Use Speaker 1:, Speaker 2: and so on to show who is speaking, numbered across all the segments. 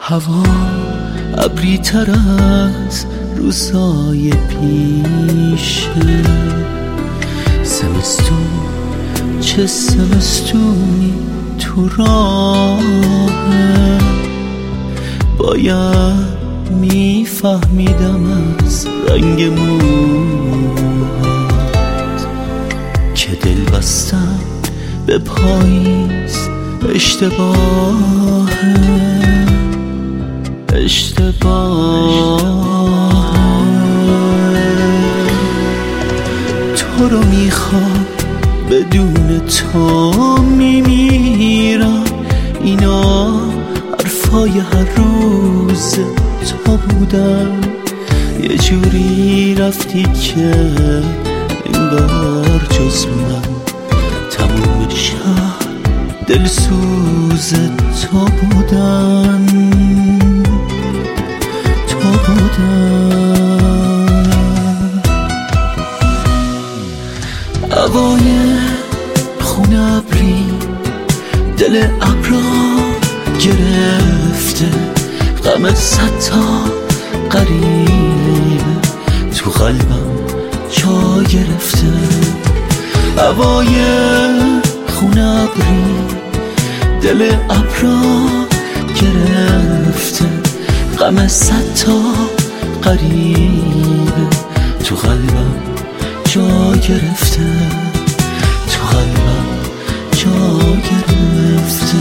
Speaker 1: هوا ابری تر از روزای پیشه، زمستون چه زمستونی تو راهه. باید میفهمیدم از رنگ موهات که دل بستم به پاییز اشتباهه. تو رو میخوام بدون تو میمیرم، اینا حرفای هر روز تو بودن. یه جوری رفتی که انگار جز من تموم شهر دلسوز تو بودن. هوای خونه ابری دل ابرا گرفته، غم صد تا قریبه تو قلبم جا گرفته. هوای خونه ابری دل ابرا گرفته، غم صد تا قریبه تو قلبم جا گرفته، تو قلبم جا گرفته.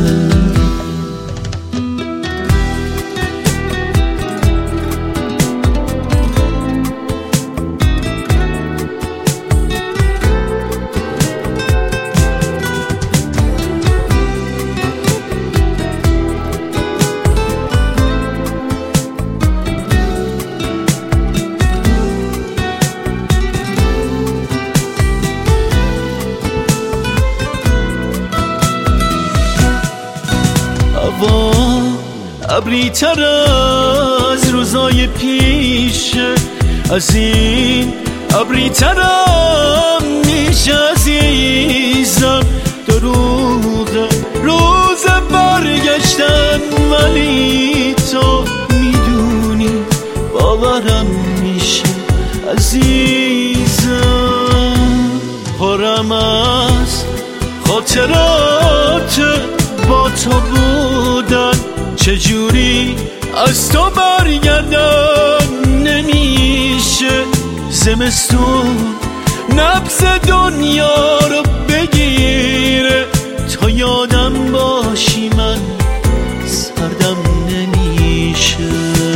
Speaker 1: هوا ابری تر از روزای پیشه، از این ابری ترم میشه عزیزم. دروغه روز برگشتن، ولی تو میدونی باورم میشه عزیزم. پرم از خاطرات با تو بودن، چجوری از تو برگردم نمیشه. زمستون نبض دنیا رو بگیره، تا یادم باشی من سردم نمیشه.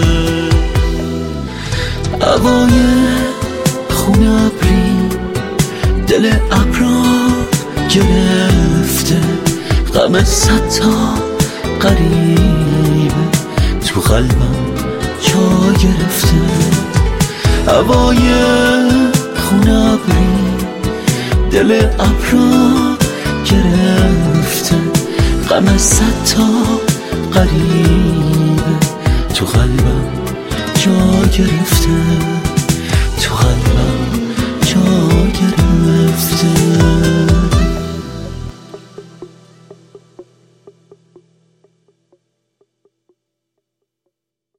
Speaker 1: هوای خونه ابری دل ابرا گرفته، غم صد تا قریبه تو قلبم جا گرفته. هوای خونه ابری دل ابرا گرفته، غم صد تا قریبه تو قلبم جا گرفته.